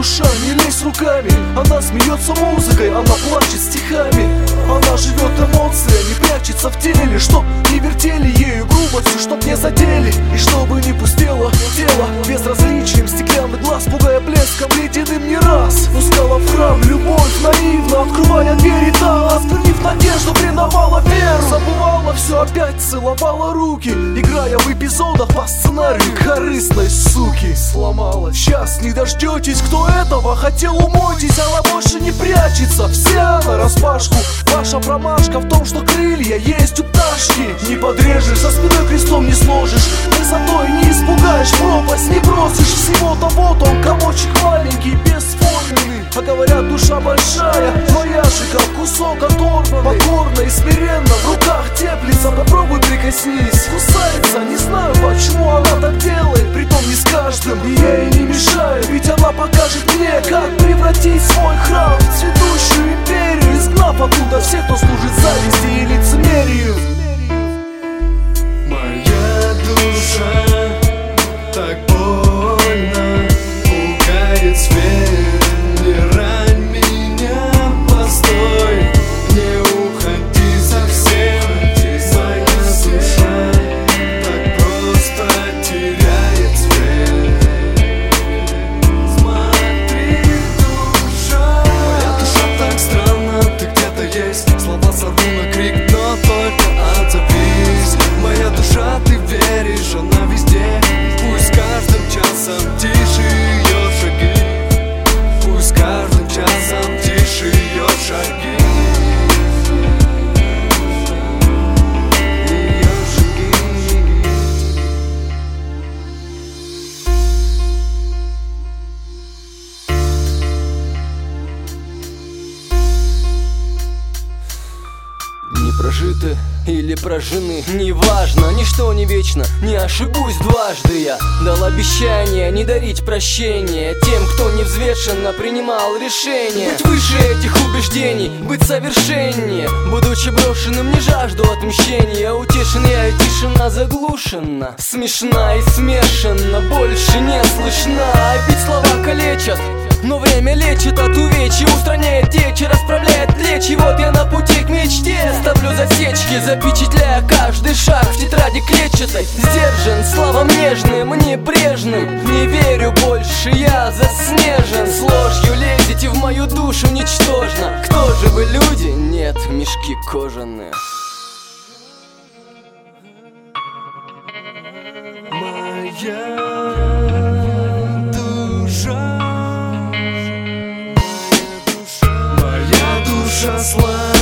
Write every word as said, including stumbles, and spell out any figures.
душа, не лезь руками. Она смеется музыкой, она плачет стихами. Она живет эмоциями, не прячется в теле. Чтоб не вертели ею грубостью, чтоб не задели. И чтобы не пустело тело безразличием стеклянный глаз, пугая блеском ледяным не раз. Пускала в храм любовь наивно, открывая двери там, осквернив надежду, предавала веру. Забывала все опять, целовала руки, играя в эпизодах по сценарию корыстной суки. Сломалась, сейчас не дождетесь, кто этого хотел, умойтесь. Она больше не прячется, вся нараспашку. Ваша промашка в том, что крылья есть у пташки. Не подрежешь, за спиной крестом не сложишь, высотой не испугаешь, пропасть не бросишь. Всего-то вот он, комочек маленький, бесформенный. А говорят, душа большая, моя же как кусок оторванный. Покорно и смиренно в руках теплится, попробуй прикоснись. Кусается, не знаю, почему она так делает, притом не с каждым. И я ей не мешаю, ведь она покажет мне, как превратить свой храм в цветущую империю, изгнав оттуда всех, кто служит зависти и лицемерию. Моя душа так больно пугает свет. Не рань меня, постой, не уходи совсем. Моя душа так просто теряет цвет. Смотри, душа, моя душа так странна, ты где-то есть. Слова сорву на крик, но только отзовись. Моя душа, ты веришь, она везде. Пусть каждым часом тише ее шаги. Пусть каждым часом тише ее шаги. Ее шаги. Не прожиты или прожжены, неважно, ничто не вечно, не ошибусь дважды. Я дал обещание не дарить прощения тем, кто невзвешенно принимал решение. Быть выше этих убеждений, быть совершеннее. Будучи брошенным, не жажду отмщения. Утешен я, и тишина заглушена, смешна и смешана, больше не слышна. А ведь слова калечат, но время лечит от увечья, устраняет течи, расправляет плечи. Вот я на пути к мечте, ставлю засечки, запечатляя каждый шаг в тетради клетчатой. Сдержан, словам нежным, небрежным, не верю больше, я заснежен. С ложью лезете в мою душу ничтожно. Кто же вы, люди? Нет, мешки кожаные. Моя душа, моя душа слабая.